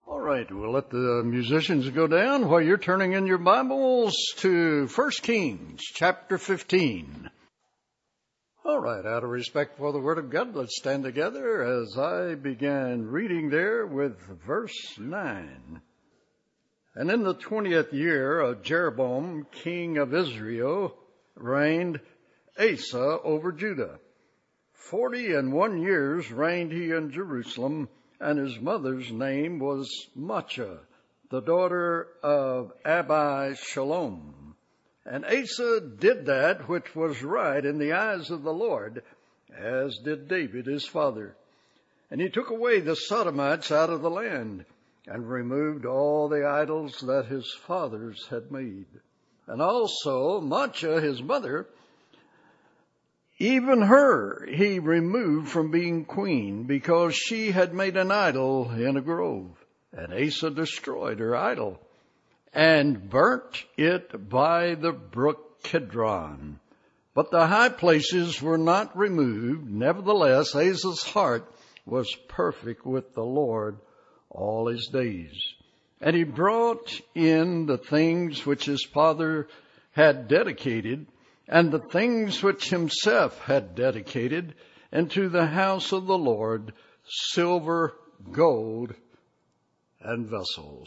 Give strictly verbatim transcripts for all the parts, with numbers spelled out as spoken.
All right, we'll let the musicians go down while you're turning in your Bibles to First Kings chapter fifteen. All right, out of respect for the Word of God, let's stand together as I began reading there with verse nine. And in the twentieth year of Jeroboam, king of Israel, reigned Asa over Judah. Forty and one years reigned he in Jerusalem, and his mother's name was Maachah, the daughter of Abi Shalom. And Asa did that which was right in the eyes of the Lord, as did David his father. And he took away the Sodomites out of the land, and removed all the idols that his fathers had made. And also Maachah his mother, even her he removed from being queen, because she had made an idol in a grove. And Asa destroyed her idol, and burnt it by the brook Kidron. But the high places were not removed. Nevertheless, Asa's heart was perfect with the Lord all his days. And he brought in the things which his father had dedicated, and the things which himself had dedicated, into the house of the Lord, silver, gold, and vessels.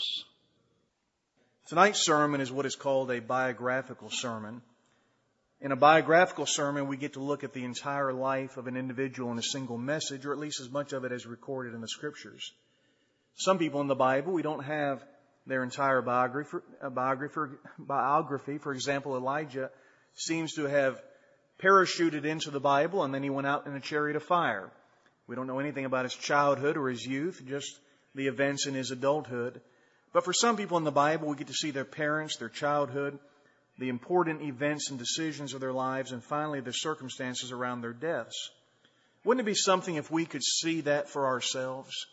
Tonight's sermon is what is called a biographical sermon. In a biographical sermon, we get to look at the entire life of an individual in a single message, or at least as much of it as recorded in the Scriptures. Some people in the Bible, we don't have their entire biography. biography, biography. For example, Elijah seems to have parachuted into the Bible, and then he went out in a chariot of fire. We don't know anything about his childhood or his youth, just the events in his adulthood. But for some people in the Bible, we get to see their parents, their childhood, the important events and decisions of their lives, and finally the circumstances around their deaths. Wouldn't it be something if we could see that for ourselves?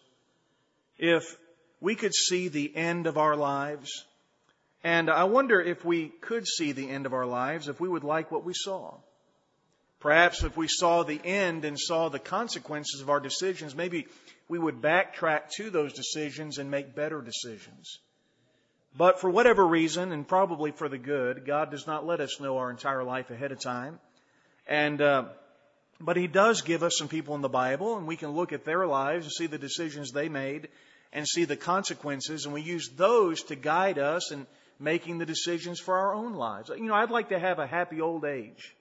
If we could see the end of our lives? And I wonder if we could see the end of our lives, if we would like what we saw. Perhaps if we saw the end and saw the consequences of our decisions, maybe we would backtrack to those decisions and make better decisions. But for whatever reason, and probably for the good, God does not let us know our entire life ahead of time. And uh, but He does give us some people in the Bible, and we can look at their lives and see the decisions they made and see the consequences, and we use those to guide us and making the decisions for our own lives. You know, I'd like to have a happy old age.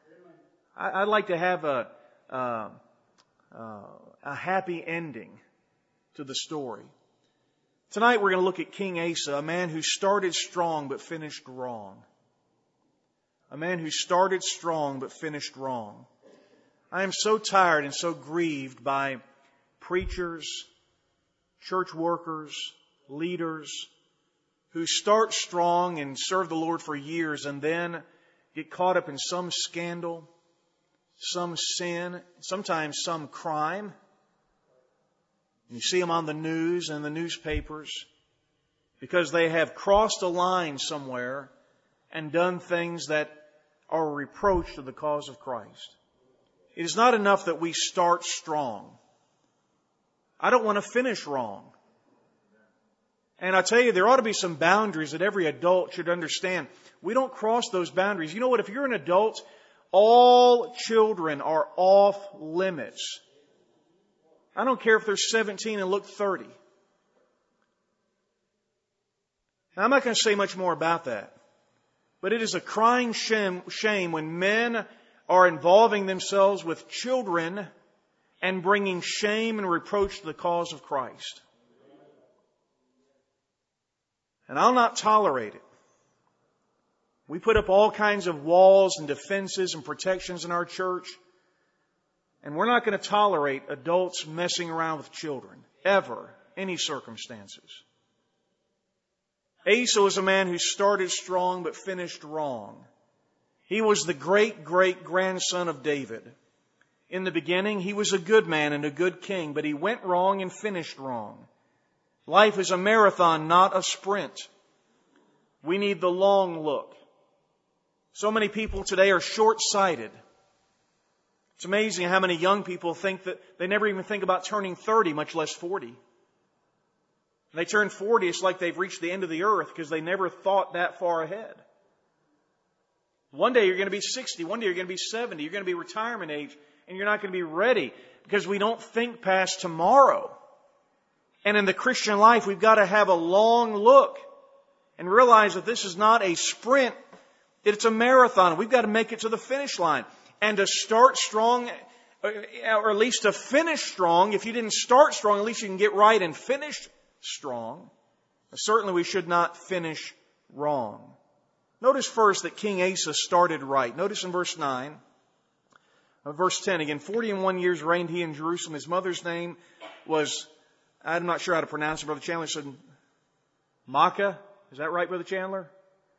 I'd like to have a uh, uh, a happy ending to the story. Tonight we're going to look at King Asa, a man who started strong but finished wrong. A man who started strong but finished wrong. I am so tired and so grieved by preachers, church workers, leaders, who start strong and serve the Lord for years and then get caught up in some scandal, some sin, sometimes some crime. And you see them on the news and the newspapers because they have crossed a line somewhere and done things that are a reproach to the cause of Christ. It is not enough that we start strong. I don't want to finish wrong. And I tell you, there ought to be some boundaries that every adult should understand. We don't cross those boundaries. You know what? If you're an adult, all children are off limits. I don't care if they're seventeen and look thirty. Now, I'm not going to say much more about that. But it is a crying shame, shame when men are involving themselves with children and bringing shame and reproach to the cause of Christ. And I'll not tolerate it. We put up all kinds of walls and defenses and protections in our church. And we're not going to tolerate adults messing around with children. Ever. Any circumstances. Asa was a man who started strong but finished wrong. He was the great-great-grandson of David. In the beginning, he was a good man and a good king, but he went wrong and finished wrong. Life is a marathon, not a sprint. We need the long look. So many people today are short-sighted. It's amazing how many young people think that they never even think about turning thirty, much less forty. When they turn forty, it's like they've reached the end of the earth because they never thought that far ahead. One day you're going to be sixty. One day you're going to be seventy. You're going to be retirement age. And you're not going to be ready because we don't think past tomorrow. And in the Christian life, we've got to have a long look and realize that this is not a sprint. It's a marathon. We've got to make it to the finish line. And to start strong, or at least to finish strong, if you didn't start strong, at least you can get right and finish strong. Certainly we should not finish wrong. Notice first that King Asa started right. Notice in verse nine, uh, verse ten again, forty and one years reigned he in Jerusalem. His mother's name was, I'm not sure how to pronounce it, Brother Chandler said Maacah. Is that right, Brother Chandler?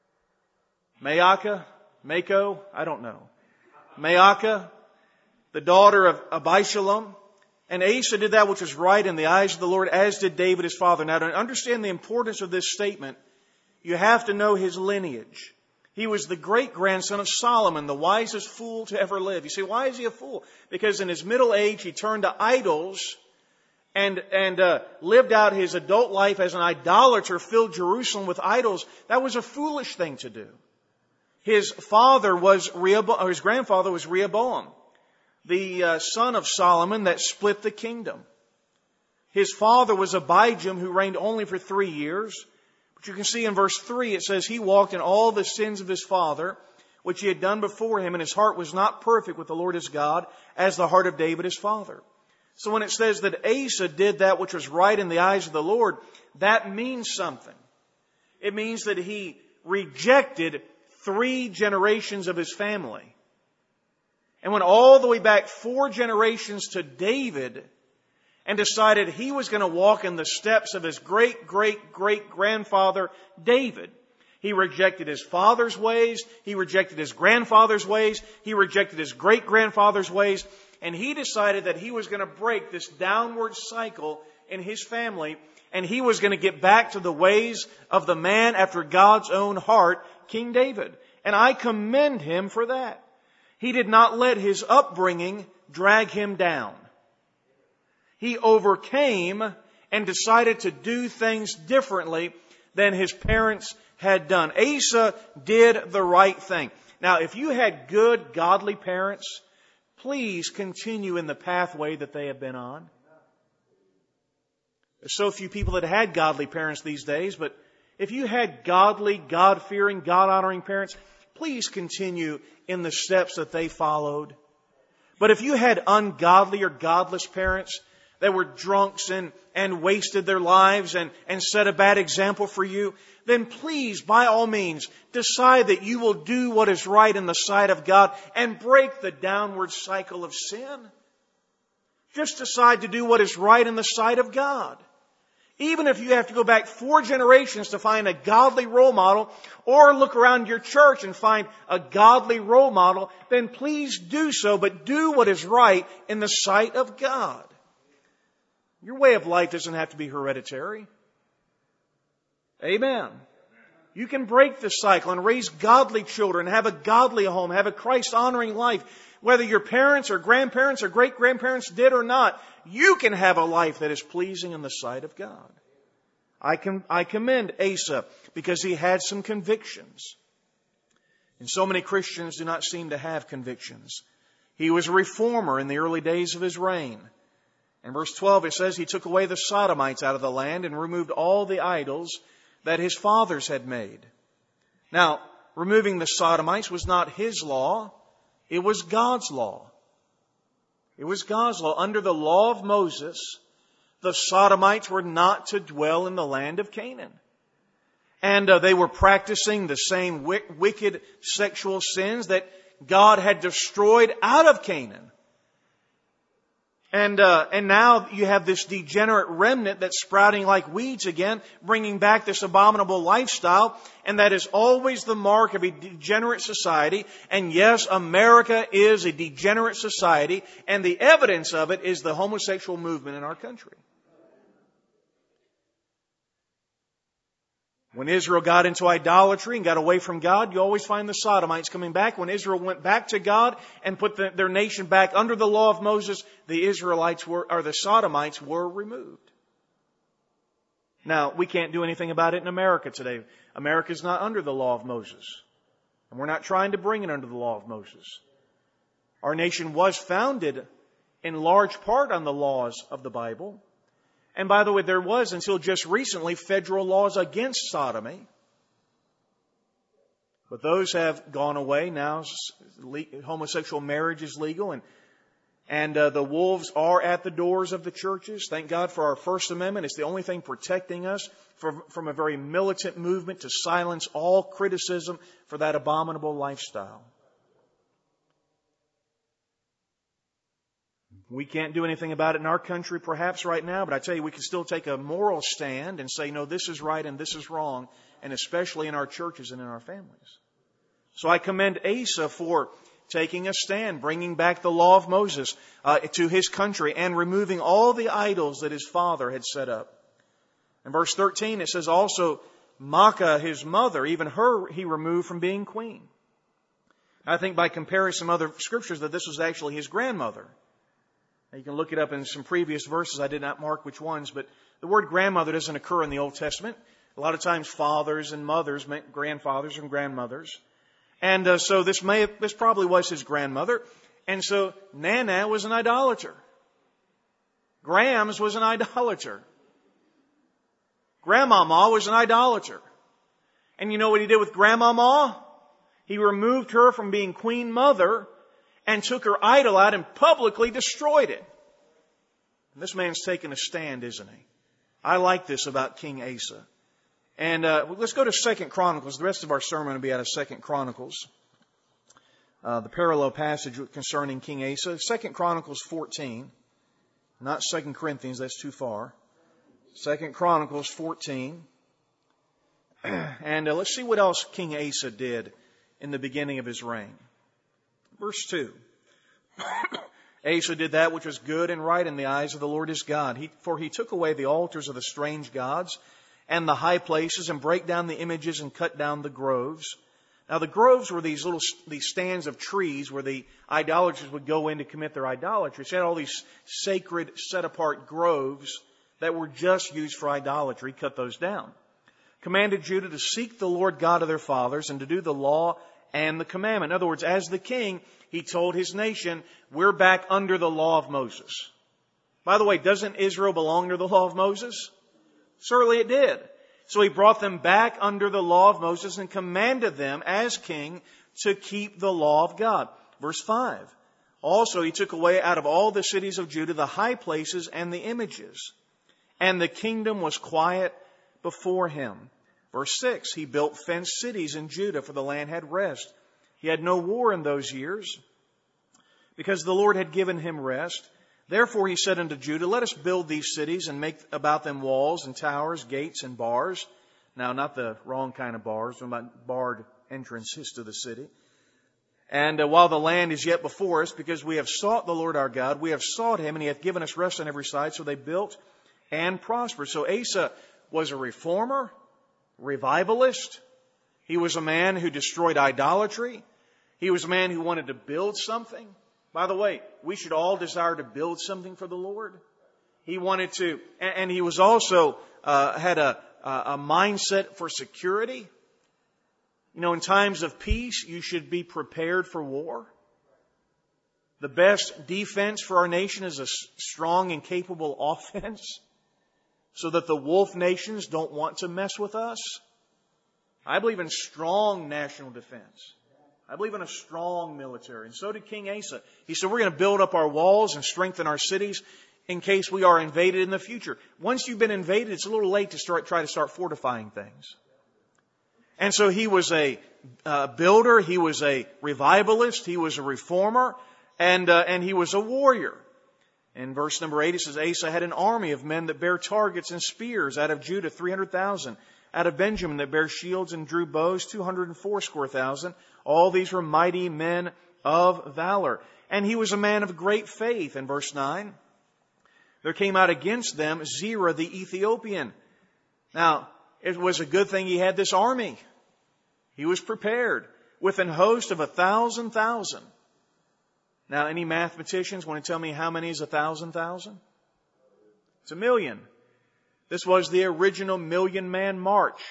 Maacah? Mako? I don't know. Maacah, the daughter of Abishalom. And Asa did that which was right in the eyes of the Lord, as did David his father. Now, to understand the importance of this statement, you have to know his lineage. He was the great-grandson of Solomon, the wisest fool to ever live. You say, why is he a fool? Because in his middle age, he turned to idols and and uh, lived out his adult life as an idolater, filled Jerusalem with idols. That was a foolish thing to do. His father was Rehoboam, or his grandfather was Rehoboam, the uh, son of Solomon that split the kingdom. His father was Abijam, who reigned only for three years. But you can see in verse three, it says, he walked in all the sins of his father, which he had done before him, and his heart was not perfect with the Lord his God, as the heart of David his father. So when it says that Asa did that which was right in the eyes of the Lord, that means something. It means that he rejected three generations of his family, and went all the way back four generations to David, and decided he was going to walk in the steps of his great, great, great grandfather, David. He rejected his father's ways. He rejected his grandfather's ways. He rejected his great grandfather's ways. And he decided that he was going to break this downward cycle in his family, and he was going to get back to the ways of the man after God's own heart, King David. And I commend him for that. He did not let his upbringing drag him down. He overcame and decided to do things differently than his parents had done. Asa did the right thing. Now, if you had good, godly parents, please continue in the pathway that they have been on. There's so few people that had godly parents these days, but if you had godly, God-fearing, God-honoring parents, please continue in the steps that they followed. But if you had ungodly or godless parents that were drunks and, and wasted their lives and, and set a bad example for you, then please, by all means, decide that you will do what is right in the sight of God and break the downward cycle of sin. Just decide to do what is right in the sight of God. Even if you have to go back four generations to find a godly role model, or look around your church and find a godly role model, then please do so, but do what is right in the sight of God. Your way of life doesn't have to be hereditary. Amen. You can break this cycle and raise godly children, have a godly home, have a Christ-honoring life. Whether your parents or grandparents or great-grandparents did or not, you can have a life that is pleasing in the sight of God. I can, I commend Asa because he had some convictions. And so many Christians do not seem to have convictions. He was a reformer in the early days of his reign. In verse twelve it says he took away the Sodomites out of the land and removed all the idols that his fathers had made. Now, removing the Sodomites was not his law. It was God's law. It was God's law. Under the law of Moses, the Sodomites were not to dwell in the land of Canaan. And uh, they were practicing the same w- wicked sexual sins that God had destroyed out of Canaan. And uh, and now you have this degenerate remnant that's sprouting like weeds again, bringing back this abominable lifestyle. And that is always the mark of a degenerate society. And yes, America is a degenerate society. And the evidence of it is the homosexual movement in our country. When Israel got into idolatry and got away from God, you always find the Sodomites coming back. When Israel went back to God and put the, their nation back under the law of Moses, the Israelites were, or the Sodomites were removed. Now, we can't do anything about it in America today. America is not under the law of Moses. And we're not trying to bring it under the law of Moses. Our nation was founded in large part on the laws of the Bible. And by the way, there was, until just recently, federal laws against sodomy. But those have gone away. Now homosexual marriage is legal, and and uh, the wolves are at the doors of the churches. Thank God for our First Amendment. It's the only thing protecting us from, from a very militant movement to silence all criticism for that abominable lifestyle. We can't do anything about it in our country perhaps right now, but I tell you, we can still take a moral stand and say, no, this is right and this is wrong, and especially in our churches and in our families. So I commend Asa for taking a stand, bringing back the law of Moses uh, to his country and removing all the idols that his father had set up. In verse thirteen, it says also, Maacah, his mother, even her he removed from being queen. I think by comparing some other scriptures that this was actually his grandmother. Now you can look it up in some previous verses. I did not mark which ones, but the word grandmother doesn't occur in the Old Testament. A lot of times fathers and mothers meant grandfathers and grandmothers. And uh, so this may have, this probably was his grandmother. And so Nana was an idolater. Grams was an idolater. Grandmama was an idolater. And you know what he did with Grandmama? He removed her from being queen mother and took her idol out and publicly destroyed it. And this man's taken a stand, isn't he? I like this about King Asa. And uh, let's go to Second Chronicles. The rest of our sermon will be out of Second Chronicles. Uh, the parallel passage concerning King Asa. Second Chronicles fourteen. Not Second Corinthians, that's too far. Second Chronicles fourteen. And uh, let's see what else King Asa did in the beginning of his reign. Verse two. Asa did that which was good and right in the eyes of the Lord his God. He, for he took away the altars of the strange gods and the high places, and break down the images and cut down the groves. Now the groves were these little these stands of trees where the idolaters would go in to commit their idolatry. So they had all these sacred, set-apart groves that were just used for idolatry. He cut those down. Commanded Judah to seek the Lord God of their fathers and to do the law and the commandment. In other words, as the king, he told his nation, we're back under the law of Moses. By the way, doesn't Israel belong to the law of Moses? Certainly it did. So he brought them back under the law of Moses and commanded them as king to keep the law of God. Verse five. Also he took away out of all the cities of Judah the high places and the images. And the kingdom was quiet before him. Verse six. He built fenced cities in Judah, for the land had rest. He had no war in those years, because the Lord had given him rest. Therefore he said unto Judah, let us build these cities and make about them walls and towers, gates and bars. Now, not the wrong kind of bars, but about barred entrances to the city. And uh, while the land is yet before us, because we have sought the Lord our God, we have sought him, and he hath given us rest on every side. So they built and prospered. So Asa was a reformer, revivalist. He was a man who destroyed idolatry. He was a man who wanted to build something. By the way, we should all desire to build something for the Lord. He wanted to, and he was also uh, had a, a mindset for security. You know, in times of peace, you should be prepared for war. The best defense for our nation is a strong and capable offense, so that the wolf nations don't want to mess with us. I believe in strong national defense. I believe in a strong military. And so did King Asa. He said, we're going to build up our walls and strengthen our cities in case we are invaded in the future. Once you've been invaded, it's a little late to start try to start fortifying things. And so he was a uh, builder. He was a revivalist. He was a reformer. And, uh, and he was a warrior. In verse number eight, it says, Asa had an army of men that bare targets and spears. Out of Judah, three hundred thousand. Out of Benjamin that bare shields and drew bows, two hundred and fourscore thousand. All these were mighty men of valor. And he was a man of great faith. In verse nine, there came out against them Zerah the Ethiopian. Now, it was a good thing he had this army. He was prepared with an host of a thousand thousand. Now, any mathematicians want to tell me how many is a thousand thousand? It's a million. This was the original Million Man March.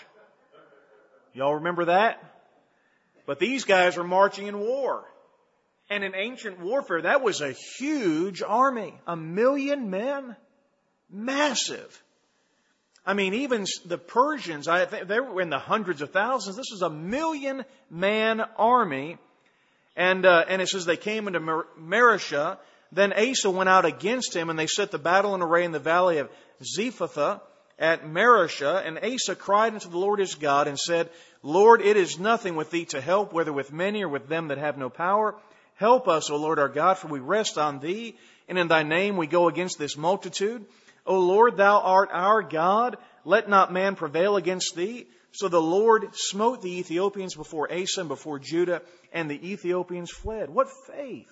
Y'all remember that? But these guys were marching in war. And in ancient warfare, that was a huge army. A million men? Massive. I mean, even the Persians, I think they were in the hundreds of thousands. This was a million man army. And, uh, and it says they came into Mar- Marishah. Then Asa went out against him, and they set the battle in array in the valley of Zephathah at Marishah. And Asa cried unto the Lord his God and said, Lord, it is nothing with thee to help, whether with many or with them that have no power. Help us, O Lord our God, for we rest on thee, and in thy name we go against this multitude. O Lord, thou art our God. Let not man prevail against thee. So the Lord smote the Ethiopians before Asa and before Judah, and the Ethiopians fled. What faith!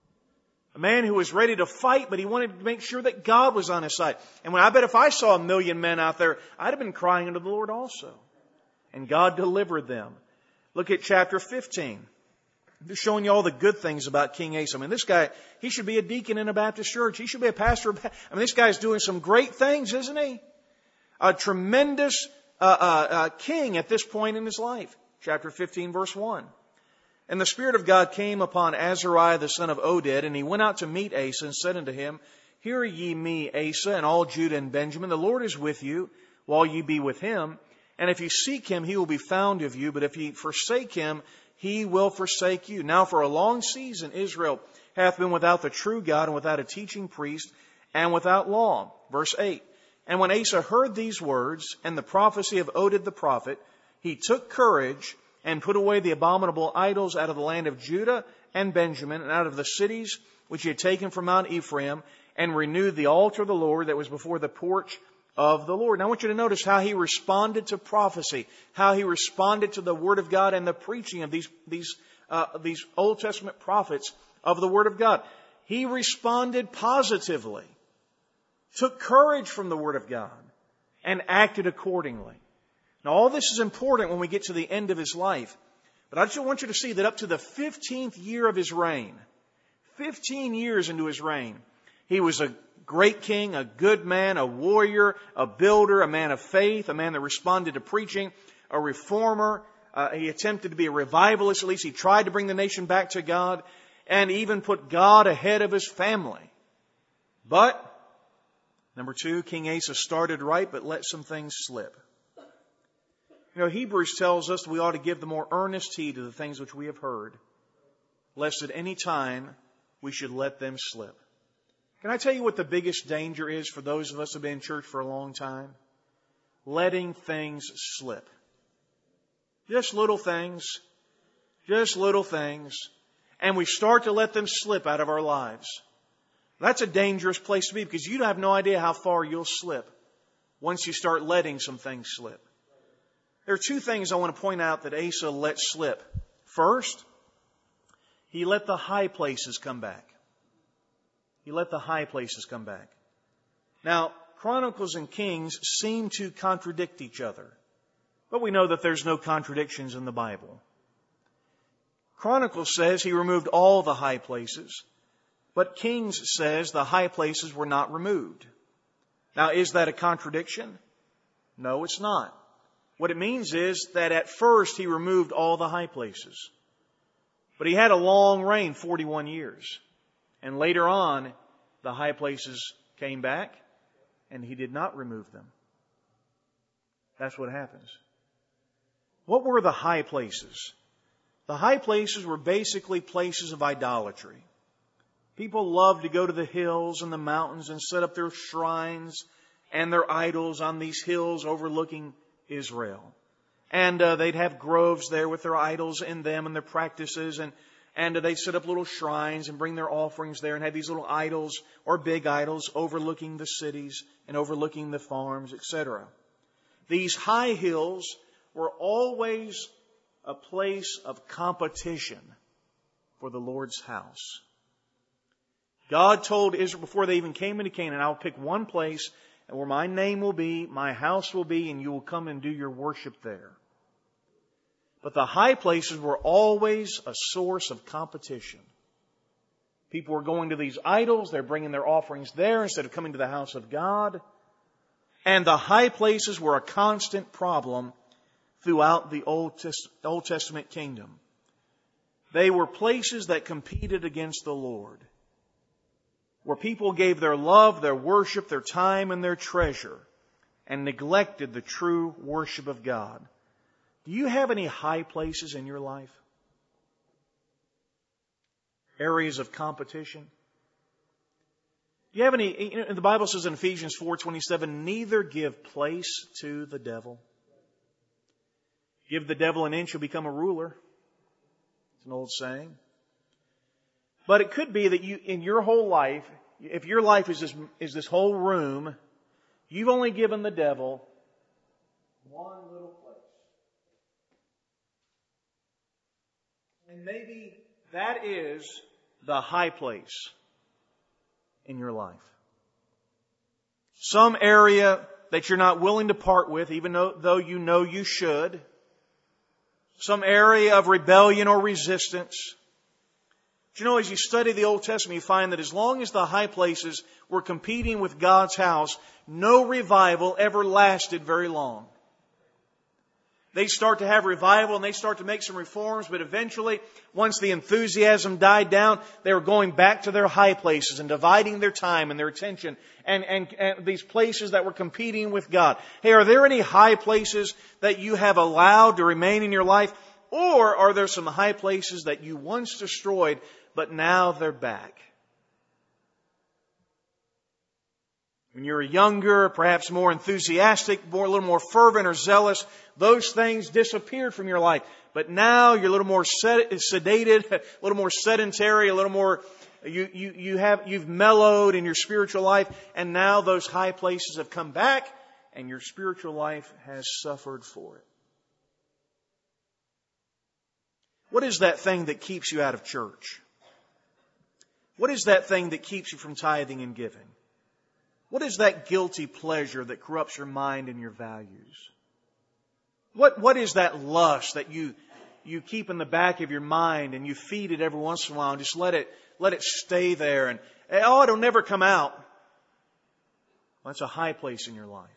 A man who was ready to fight, but he wanted to make sure that God was on his side. And when I bet if I saw a million men out there, I'd have been crying unto the Lord also. And God delivered them. Look at chapter fifteen. They're showing you all the good things about King Asa. I mean, this guy, he should be a deacon in a Baptist church. He should be a pastor. I mean, this guy's doing some great things, isn't he? A tremendous uh, uh, uh, king at this point in his life. Chapter fifteen, verse one. And the Spirit of God came upon Azariah the son of Oded, and he went out to meet Asa and said unto him, Hear ye me, Asa, and all Judah and Benjamin. The Lord is with you, while ye be with him. And if you seek him, he will be found of you. But if ye forsake him, he will forsake you. Now for a long season Israel hath been without the true God, and without a teaching priest, and without law. Verse eight. And when Asa heard these words, and the prophecy of Oded the prophet, he took courage, and put away the abominable idols out of the land of Judah and Benjamin, and out of the cities which he had taken from Mount Ephraim, and renewed the altar of the Lord that was before the porch of the Lord. Now I want you to notice how he responded to prophecy, how he responded to the Word of God and the preaching of these, these, uh, these Old Testament prophets of the Word of God. He responded positively, took courage from the Word of God, and acted accordingly. Now all this is important when we get to the end of his life. But I just want you to see that up to the fifteenth year of his reign, fifteen years into his reign, he was a great king, a good man, a warrior, a builder, a man of faith, a man that responded to preaching, a reformer. Uh, he attempted to be a revivalist. At least he tried to bring the nation back to God, and even put God ahead of his family. But, number two, King Asa started right, but let some things slip. You know, Hebrews tells us that we ought to give the more earnest heed to the things which we have heard, lest at any time we should let them slip. Can I tell you what the biggest danger is for those of us who have been in church for a long time? Letting things slip. Just little things. Just little things. And we start to let them slip out of our lives. That's a dangerous place to be, because you have no idea how far you'll slip once you start letting some things slip. There are two things I want to point out that Asa let slip. First, he let the high places come back. He let the high places come back. Now, Chronicles and Kings seem to contradict each other, but we know that there's no contradictions in the Bible. Chronicles says he removed all the high places, but Kings says the high places were not removed. Now, is that a contradiction? No, it's not. What it means is that at first he removed all the high places. But he had a long reign, forty-one years. And later on, the high places came back, and he did not remove them. That's what happens. What were the high places? The high places were basically places of idolatry. People loved to go to the hills and the mountains and set up their shrines and their idols on these hills overlooking Israel. And uh, they'd have groves there with their idols in them and their practices, and and uh, they'd set up little shrines and bring their offerings there and have these little idols or big idols overlooking the cities and overlooking the farms, et cetera. These high hills were always a place of competition for the Lord's house. God told Israel before they even came into Canaan, I'll pick one place and where my name will be, my house will be, and you will come and do your worship there. But the high places were always a source of competition. People were going to these idols, they're bringing their offerings there instead of coming to the house of God. And the high places were a constant problem throughout the Old Testament kingdom. They were places that competed against the Lord, where people gave their love, their worship, their time, and their treasure, and neglected the true worship of God. Do you have any high places in your life? Areas of competition? Do you have any, you know, the Bible says in Ephesians four twenty-seven, neither give place to the devil. Give the devil an inch, he'll become a ruler. It's an old saying. But it could be that you, in your whole life, if your life is this, is this whole room, you've only given the devil one little place. And maybe that is the high place in your life. Some area that you're not willing to part with, even though, though you know you should. Some area of rebellion or resistance. But you know, as you study the Old Testament, you find that as long as the high places were competing with God's house, no revival ever lasted very long. They start to have revival and they start to make some reforms, but eventually, once the enthusiasm died down, they were going back to their high places and dividing their time and their attention and, and, and these places that were competing with God. Hey, are there any high places that you have allowed to remain in your life? Or are there some high places that you once destroyed, but now they're back? When you were younger, perhaps more enthusiastic, more, a little more fervent or zealous, those things disappeared from your life. But now you're a little more sedated, a little more sedentary, a little more, you, you, you have, you've mellowed in your spiritual life, and now those high places have come back, and your spiritual life has suffered for it. What is that thing that keeps you out of church? What is that thing that keeps you from tithing and giving? What is that guilty pleasure that corrupts your mind and your values? What, what is that lust that you, you keep in the back of your mind and you feed it every once in a while and just let it, let it stay there and, oh, it'll never come out? Well, that's a high place in your life.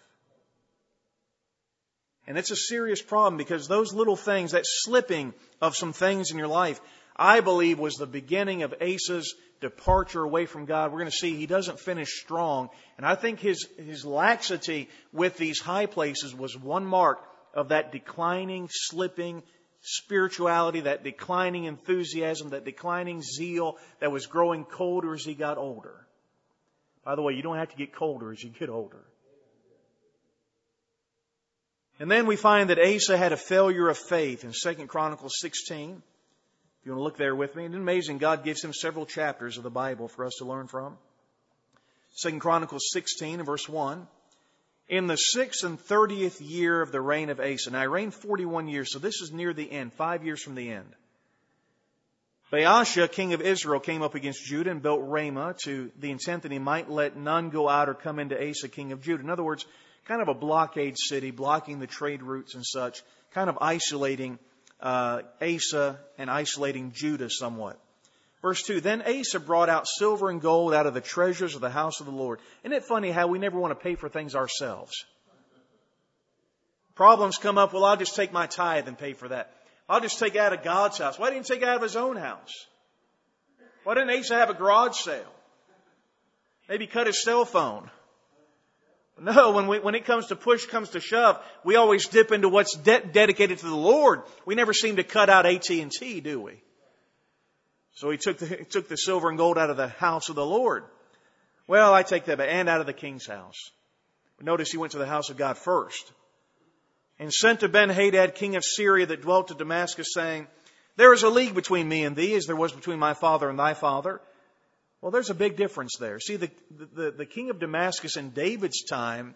And it's a serious problem because those little things, that slipping of some things in your life, I believe was the beginning of Asa's departure away from God. We're going to see he doesn't finish strong. And I think his, his laxity with these high places was one mark of that declining, slipping spirituality, that declining enthusiasm, that declining zeal that was growing colder as he got older. By the way, you don't have to get colder as you get older. And then we find that Asa had a failure of faith in Second Chronicles sixteen. If you want to look there with me, it's amazing. God gives him several chapters of the Bible for us to learn from. Second Chronicles sixteen and verse one. In the sixth and thirtieth year of the reign of Asa. Now, he reigned forty-one years, so this is near the end, five years from the end. Baasha, king of Israel, came up against Judah and built Ramah to the intent that he might let none go out or come into Asa, king of Judah. In other words, kind of a blockade city, blocking the trade routes and such, kind of isolating uh, Asa and isolating Judah somewhat. Verse two, then Asa brought out silver and gold out of the treasures of the house of the Lord. Isn't it funny how we never want to pay for things ourselves? Problems come up, well, I'll just take my tithe and pay for that. I'll just take it out of God's house. Why didn't he take it out of his own house? Why didn't Asa have a garage sale? Maybe cut his cell phone. No, when we, when it comes to push comes to shove, we always dip into what's de- dedicated to the Lord. We never seem to cut out A T and T, do we? So he took the, he took the silver and gold out of the house of the Lord. Well, I take that back. And out of the king's house. But notice he went to the house of God first. And sent to Ben-Hadad, king of Syria, that dwelt at Damascus, saying, there is a league between me and thee, as there was between my father and thy father. Well, there's a big difference there. See, the, the, the king of Damascus in David's time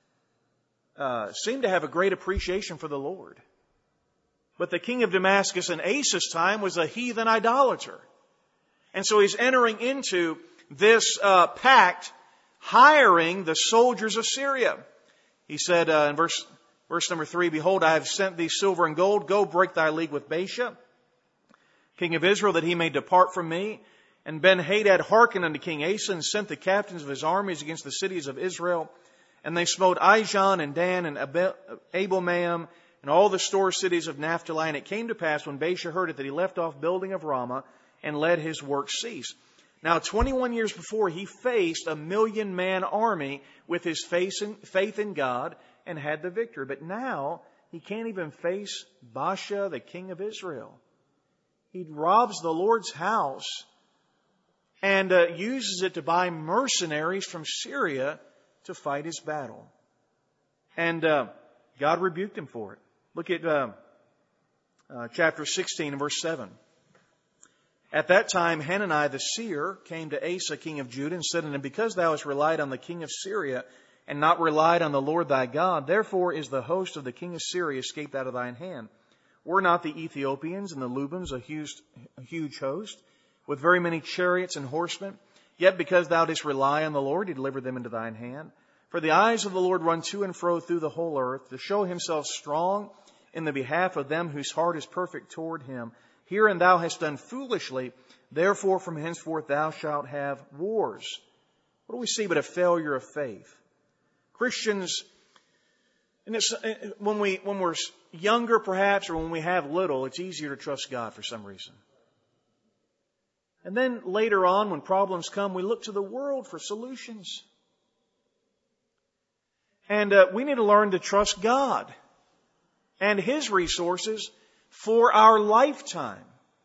uh, seemed to have a great appreciation for the Lord. But the king of Damascus in Asa's time was a heathen idolater. And so he's entering into this uh, pact, hiring the soldiers of Syria. He said uh, in verse, verse number three, behold, I have sent thee silver and gold. Go break thy league with Baasha, king of Israel, that he may depart from me. And Ben-Hadad hearkened unto King Asa and sent the captains of his armies against the cities of Israel. And they smote Ijon and Dan and Abel-maim and all the store cities of Naphtali. And it came to pass when Baasha heard it that he left off building of Ramah and let his work cease. Now, twenty-one years before, he faced a million-man army with his faith in God and had the victory. But now, he can't even face Baasha, the king of Israel. He robs the Lord's house and uh, uses it to buy mercenaries from Syria to fight his battle. And uh, God rebuked him for it. Look at uh, uh, chapter sixteen, verse seven. At that time, Hanani the seer came to Asa, king of Judah, and said unto him, Because thou hast relied on the king of Syria, and not relied on the Lord thy God, therefore is the host of the king of Syria escaped out of thine hand. Were not the Ethiopians and the Lubims a huge, a huge host, with very many chariots and horsemen? Yet because thou didst rely on the Lord, he delivered them into thine hand. For the eyes of the Lord run to and fro through the whole earth, to show himself strong in the behalf of them whose heart is perfect toward him. Herein thou hast done foolishly, therefore from henceforth thou shalt have wars. What do we see but a failure of faith? Christians, and it's, when, we, when we're younger perhaps, or when we have little, it's easier to trust God for some reason. And then later on, when problems come, we look to the world for solutions. And uh, we need to learn to trust God and His resources for our lifetime.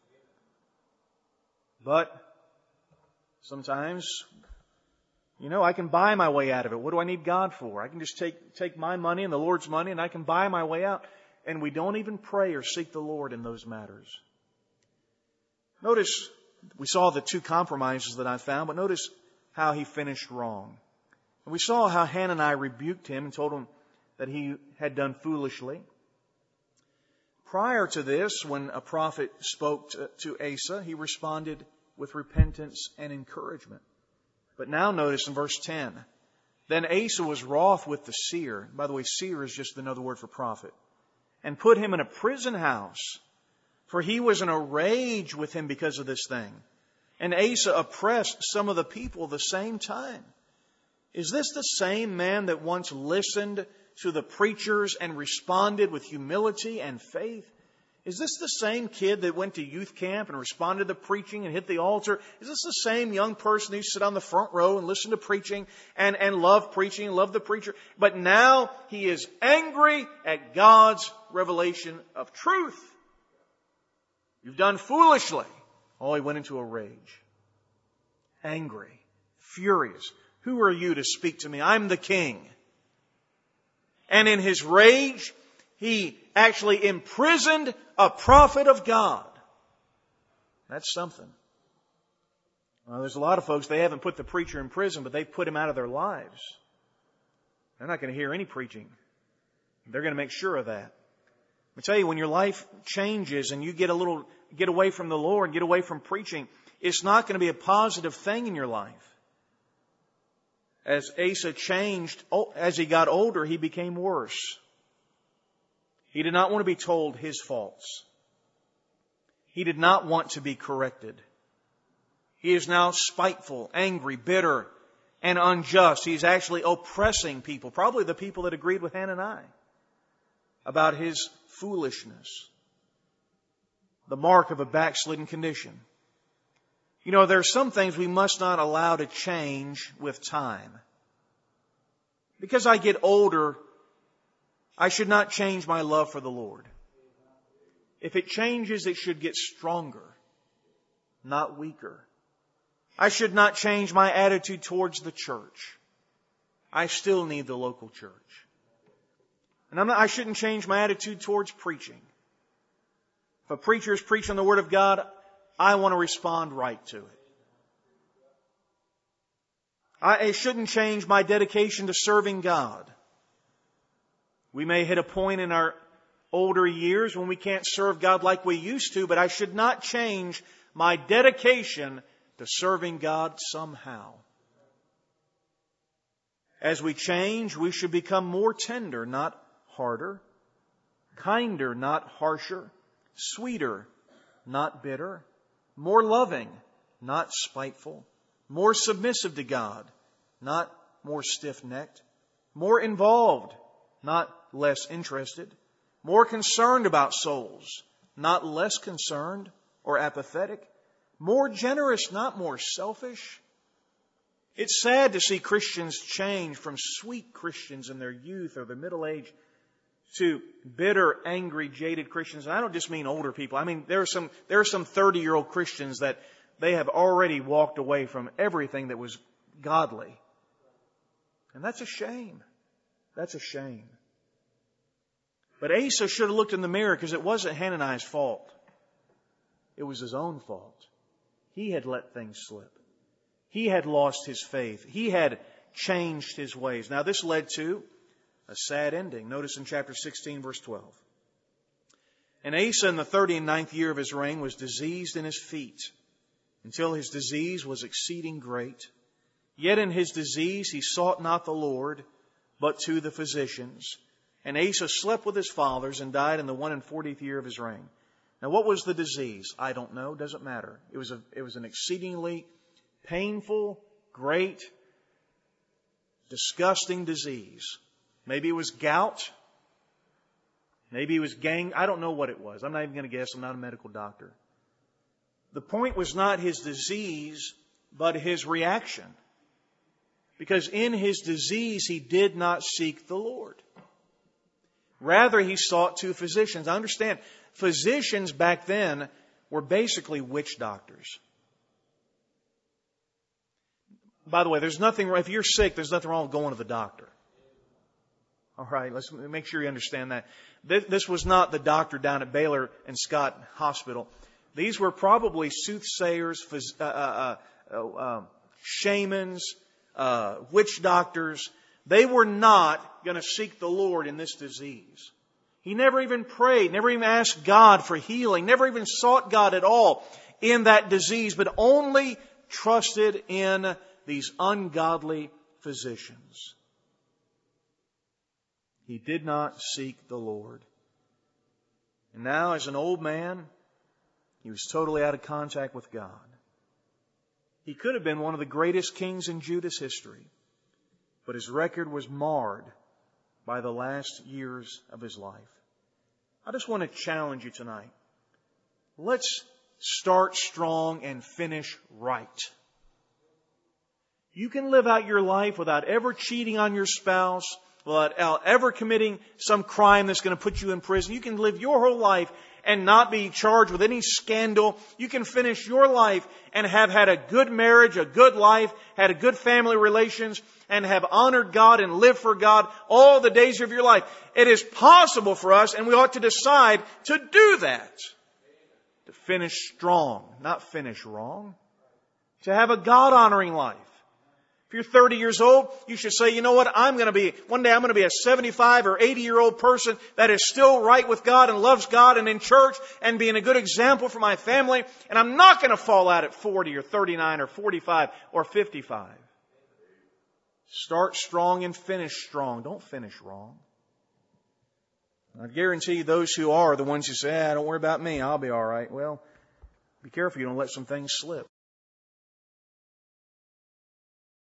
But sometimes, you know, I can buy my way out of it. What do I need God for? I can just take, take my money and the Lord's money and I can buy my way out. And we don't even pray or seek the Lord in those matters. Notice, we saw the two compromises that I found, but notice how he finished wrong. And we saw how Hanani rebuked him and told him that he had done foolishly. Prior to this, when a prophet spoke to, to Asa, he responded with repentance and encouragement. But now notice in verse ten, Then Asa was wroth with the seer. By the way, seer is just another word for prophet. And put him in a prison house, for he was in a rage with him because of this thing. And Asa oppressed some of the people at the same time. Is this the same man that once listened to the preachers and responded with humility and faith? Is this the same kid that went to youth camp and responded to the preaching and hit the altar? Is this the same young person who sit on the front row and listen to preaching and, and love preaching and love the preacher? But now he is angry at God's revelation of truth. You've done foolishly. Oh, he went into a rage. Angry. Furious. Who are you to speak to me? I'm the king. And in his rage, he actually imprisoned a prophet of God. That's something. Well, there's a lot of folks, they haven't put the preacher in prison, but they've put him out of their lives. They're not going to hear any preaching. They're going to make sure of that. I tell you, when your life changes and you get a little, get away from the Lord, get away from preaching, it's not going to be a positive thing in your life. As Asa changed, as he got older, he became worse. He did not want to be told his faults. He did not want to be corrected. He is now spiteful, angry, bitter, and unjust. He's actually oppressing people, probably the people that agreed with Hanani about his foolishness. The mark of a backslidden condition. You know, there are some things we must not allow to change with time. Because I get older, I should not change my love for the Lord. If it changes, it should get stronger, not weaker. I should not change my attitude towards the church. I still need the local church. And I'm not, I shouldn't change my attitude towards preaching. If a preacher is preaching the Word of God, I want to respond right to it. I shouldn't change my dedication to serving God. We may hit a point in our older years when we can't serve God like we used to, but I should not change my dedication to serving God somehow. As we change, we should become more tender, not harder, kinder, not harsher, sweeter, not bitter, more loving, not spiteful, more submissive to God, not more stiff-necked, more involved, not less interested, more concerned about souls, not less concerned or apathetic, more generous, not more selfish. It's sad to see Christians change from sweet Christians in their youth or their middle age to bitter, angry, jaded Christians. And I don't just mean older people. I mean, there are some, there are some thirty-year-old Christians that they have already walked away from everything that was godly. And that's a shame. That's a shame. But Asa should have looked in the mirror, because it wasn't Hananiah's fault. It was his own fault. He had let things slip. He had lost his faith. He had changed his ways. Now this led to a sad ending. Notice in chapter sixteen, verse twelve. And Asa in the thirty and ninth year of his reign was diseased in his feet, until his disease was exceeding great. Yet in his disease he sought not the Lord, but to the physicians. And Asa slept with his fathers and died in the one and fortieth year of his reign. Now what was the disease? I don't know. Doesn't matter. It was a, it was an exceedingly painful, great, disgusting disease. Maybe it was gout. Maybe it was gang. I don't know what it was. I'm not even going to guess. I'm not a medical doctor. The point was not his disease, but his reaction. Because in his disease, he did not seek the Lord. Rather, he sought two physicians. I understand, physicians back then were basically witch doctors. By the way, there's nothing, if you're sick, there's nothing wrong with going to the doctor. All right, let's make sure you understand that. This, this was not the doctor down at Baylor and Scott Hospital. These were probably soothsayers, uh, uh, uh, uh, shamans, uh, witch doctors. They were not going to seek the Lord in this disease. He never even prayed, never even asked God for healing, never even sought God at all in that disease, but only trusted in these ungodly physicians. He did not seek the Lord. And now, as an old man, he was totally out of contact with God. He could have been one of the greatest kings in Judah's history, but his record was marred by the last years of his life. I just want to challenge you tonight. Let's start strong and finish right. You can live out your life without ever cheating on your spouse, without ever committing some crime that's going to put you in prison. You can live your whole life and not be charged with any scandal. You can finish your life and have had a good marriage, a good life, had a good family relations, and have honored God and lived for God all the days of your life. It is possible for us, and we ought to decide to do that. To finish strong, not finish wrong. To have a God-honoring life. If you're thirty years old, you should say, you know what, I'm going to be, one day I'm going to be a seventy-five or eighty year old person that is still right with God and loves God and in church and being a good example for my family. And I'm not going to fall out at forty or thirty-nine or forty-five or fifty-five. Start strong and finish strong. Don't finish wrong. I guarantee you those who are the ones who say, ah, don't worry about me, I'll be all right. Well, be careful you don't let some things slip.